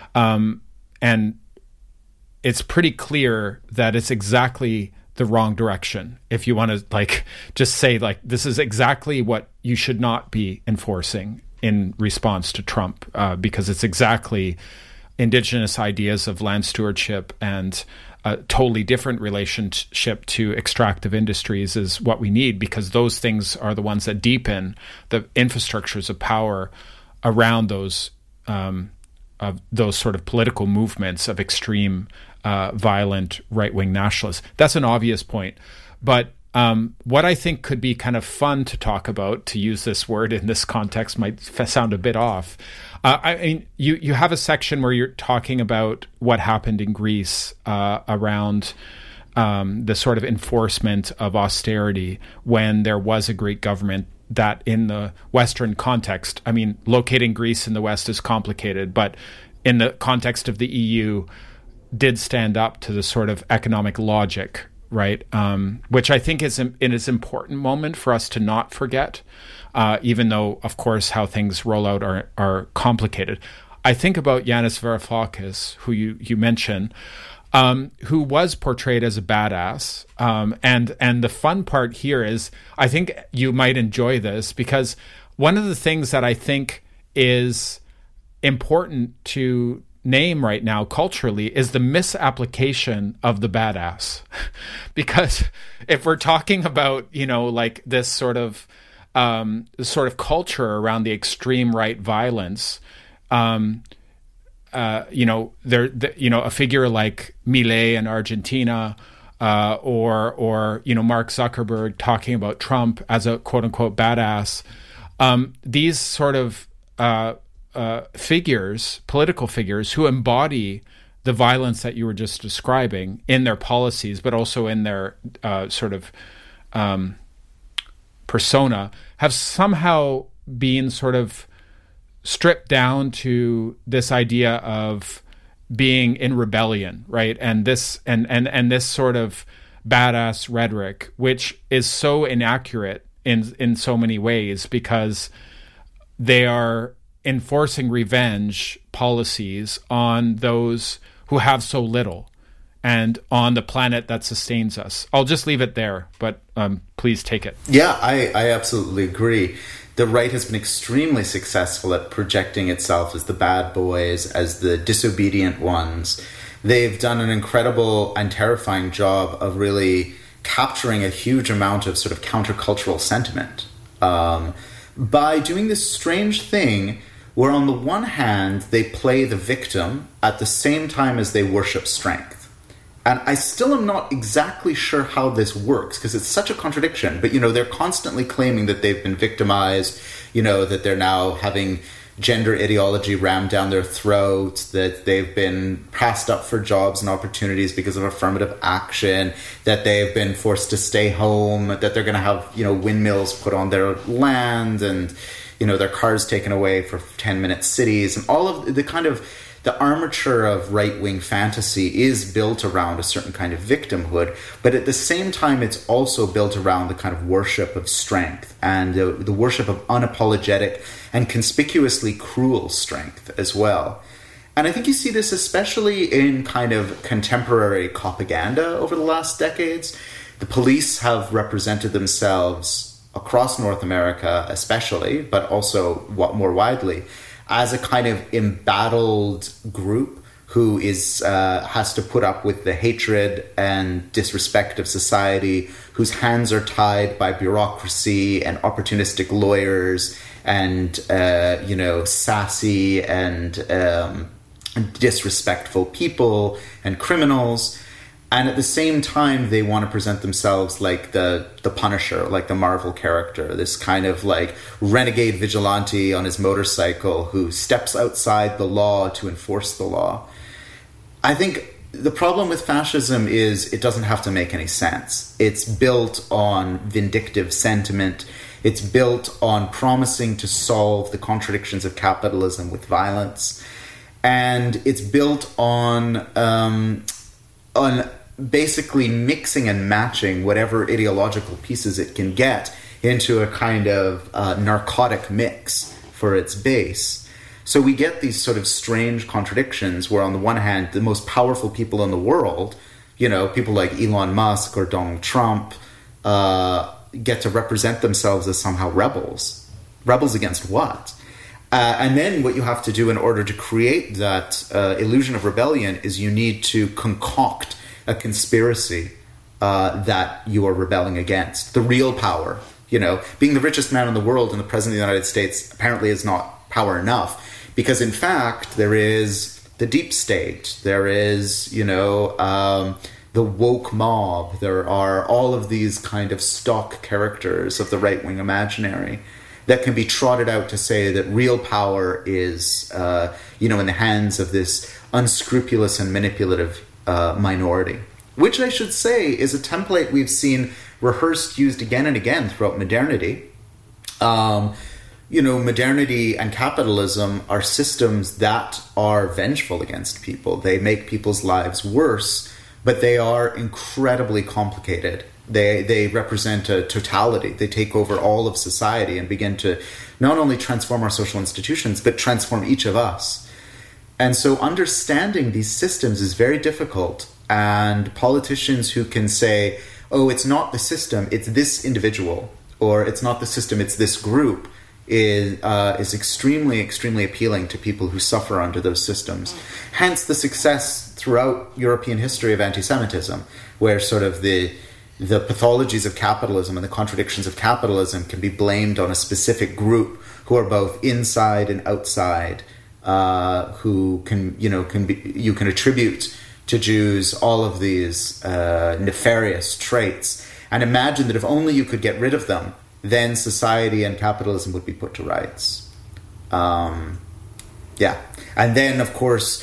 Um, and it's pretty clear that it's exactly the wrong direction. If you want to, like, just say, like, this is exactly what you should not be enforcing in response to Trump, uh, because it's exactly Indigenous ideas of land stewardship and a totally different relationship to extractive industries is what we need, because those things are the ones that deepen the infrastructures of power around those um, of those sort of political movements of extreme, uh, violent right-wing nationalists. That's an obvious point, but Um, what I think could be kind of fun to talk about, to use this word in this context, might f- sound a bit off. Uh, I mean, you, you have a section where you're talking about what happened in Greece uh, around um, the sort of enforcement of austerity when there was a Greek government that, in the Western context, I mean, locating Greece in the West is complicated, but in the context of the E U, did stand up to the sort of economic logic, right? Um, which I think is in is an important moment for us to not forget, uh, even though, of course, how things roll out are are complicated. I think about Yanis Varoufakis, who you you mentioned, um, who was portrayed as a badass, um, and and the fun part here is, I think you might enjoy this, because one of the things that I think is important to name right now culturally is the misapplication of the badass. Because if we're talking about, you know, like this sort of um, sort of culture around the extreme right violence, um, uh, you know, there, the, you know, a figure like Milei in Argentina, uh, or or you know, Mark Zuckerberg talking about Trump as a quote unquote badass. Um, these sort of uh, Uh, figures, political figures, who embody the violence that you were just describing in their policies, but also in their uh, sort of um, persona, have somehow been sort of stripped down to this idea of being in rebellion, right? And this and and and this sort of badass rhetoric, which is so inaccurate in in so many ways, because they are enforcing revenge policies on those who have so little and on the planet that sustains us. I'll just leave it there, but um, please take it. Yeah, I, I absolutely agree. The right has been extremely successful at projecting itself as the bad boys, as the disobedient ones. They've done an incredible and terrifying job of really capturing a huge amount of sort of countercultural sentiment um, by doing this strange thing where on the one hand, they play the victim at the same time as they worship strength. And I still am not exactly sure how this works, because it's such a contradiction. But, you know, they're constantly claiming that they've been victimized, you know, that they're now having gender ideology rammed down their throats, that they've been passed up for jobs and opportunities because of affirmative action, that they've been forced to stay home, that they're going to have, you know, windmills put on their land, and, you know, their cars taken away for ten-minute cities, and all of the kind of the armature of right-wing fantasy is built around a certain kind of victimhood, but at the same time, it's also built around the kind of worship of strength and uh, the worship of unapologetic and conspicuously cruel strength as well. And I think you see this especially in kind of contemporary propaganda over the last decades. The police have represented themselves across North America especially, but also more widely, as a kind of embattled group who is uh, has to put up with the hatred and disrespect of society, whose hands are tied by bureaucracy and opportunistic lawyers and, uh, you know, sassy and um, disrespectful people and criminals. And at the same time, they want to present themselves like the, the Punisher, like the Marvel character, this kind of like renegade vigilante on his motorcycle who steps outside the law to enforce the law. I think the problem with fascism is it doesn't have to make any sense. It's built on vindictive sentiment. It's built on promising to solve the contradictions of capitalism with violence. And it's built on um, on basically mixing and matching whatever ideological pieces it can get into a kind of uh, narcotic mix for its base. So we get these sort of strange contradictions where on the one hand, the most powerful people in the world, you know, people like Elon Musk or Donald Trump, uh, get to represent themselves as somehow rebels. Rebels against what? Uh, and then what you have to do in order to create that uh, illusion of rebellion is you need to concoct a conspiracy uh, that you are rebelling against. The real power, you know, being the richest man in the world and the president of the United States apparently is not power enough, because in fact there is the deep state, there is, you know, um, the woke mob, there are all of these kind of stock characters of the right-wing imaginary that can be trotted out to say that real power is, uh, you know, in the hands of this unscrupulous and manipulative uh, minority, which I should say is a template we've seen rehearsed, used again and again throughout modernity. Um, you know, modernity and capitalism are systems that are vengeful against people. They make people's lives worse, but they are incredibly complicated. They they represent a totality. They take over all of society and begin to not only transform our social institutions, but transform each of us. And so understanding these systems is very difficult. And politicians who can say, oh, it's not the system, it's this individual, or it's not the system, it's this group, is uh, is extremely, extremely appealing to people who suffer under those systems. Hence the success throughout European history of anti-Semitism, where sort of the the pathologies of capitalism and the contradictions of capitalism can be blamed on a specific group who are both inside and outside, uh, who can, you know, can be, you can attribute to Jews all of these uh, nefarious traits, and imagine that if only you could get rid of them, then society and capitalism would be put to rights. Um, yeah. And then, of course,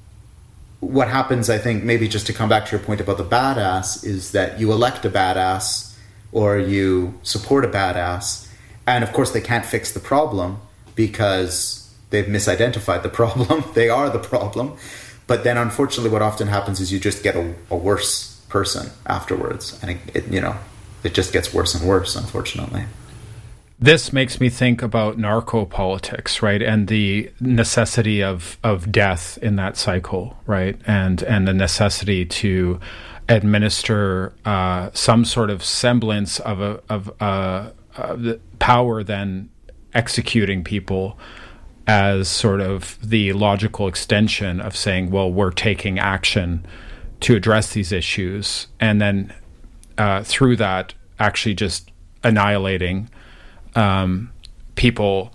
what happens, I think, maybe just to come back to your point about the badass, is that you elect a badass or you support a badass, and of course they can't fix the problem because they've misidentified the problem. They are the problem. But then, unfortunately, what often happens is you just get a, a worse person afterwards, and it, it, you know, it just gets worse and worse, unfortunately. This makes me think about narco-politics, right, and the necessity of, of death in that cycle, right, and and the necessity to administer uh, some sort of semblance of a of uh, of the power, then executing people as sort of the logical extension of saying, well, we're taking action to address these issues, and then uh, through that actually just annihilating Um, people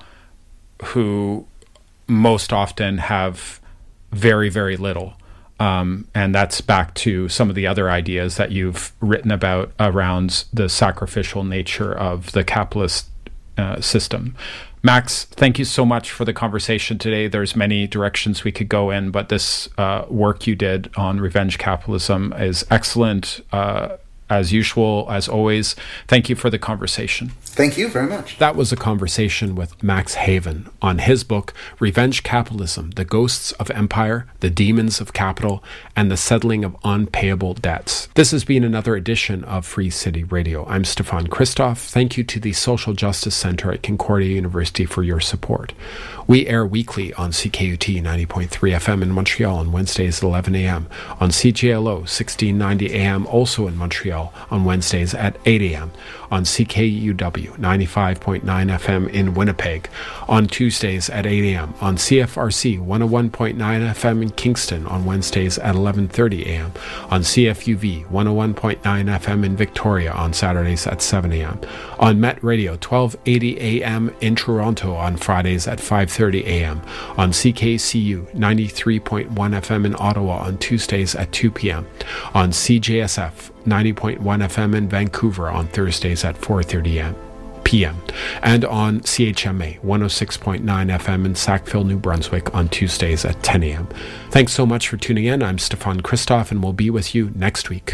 who most often have very, very little. Um, and that's back to some of the other ideas that you've written about around the sacrificial nature of the capitalist uh, system. Max, thank you so much for the conversation today. There's many directions we could go in, but this uh, work you did on revenge capitalism is excellent. Uh, As usual, as always, thank you for the conversation. Thank you very much. That was a conversation with Max Haven on his book, Revenge Capitalism, The Ghosts of Empire, The Demons of Capital, and the Settling of Unpayable Debts. This has been another edition of Free City Radio. I'm Stefan Christoff. Thank you to the Social Justice Center at Concordia University for your support. We air weekly on C K U T ninety point three F M in Montreal on Wednesdays at eleven a.m., on C J L O sixteen ninety A M also in Montreal on Wednesdays at eight a.m., on C K U W ninety-five point nine F M in Winnipeg on Tuesdays at eight a.m., on C F R C one oh one point nine F M in Kingston on Wednesdays at eleven thirty a.m., on C F U V one oh one point nine F M in Victoria on Saturdays at seven a.m., on Met Radio twelve eighty A M in Toronto on Fridays at five thirty a.m., on C K C U ninety-three point one F M in Ottawa on Tuesdays at two p.m., on C J S F ninety point one F M in Vancouver on Thursdays at four thirty p.m., and on C H M A one oh six point nine F M in Sackville, New Brunswick on Tuesdays at ten a.m. Thanks so much for tuning in. I'm Stefan Christoff, and we'll be with you next week.